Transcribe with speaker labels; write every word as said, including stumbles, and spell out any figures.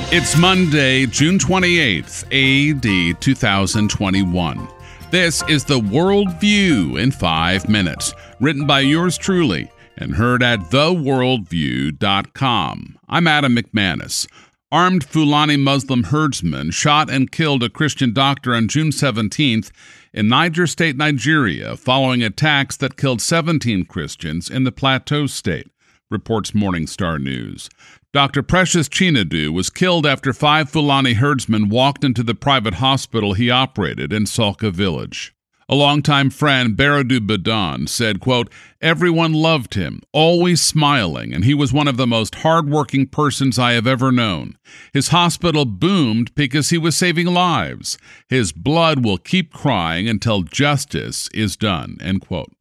Speaker 1: It's Monday, June twenty-eighth, A D two thousand twenty-one. This is the World View in five minutes, written by yours truly and heard at the worldview dot com. I'm Adam McManus. Armed Fulani Muslim herdsmen shot and killed a Christian doctor on June seventeenth in Niger State, Nigeria, following attacks that killed seventeen Christians in the Plateau State, reports Morning Star News. Doctor Precious Chinadu was killed after five Fulani herdsmen walked into the private hospital he operated in Salka village. A longtime friend, Baradou Badan, said, quote, "Everyone loved him, always smiling, and he was one of the most hard-working persons I have ever known. His hospital boomed because he was saving lives. His blood will keep crying until justice is done," end quote.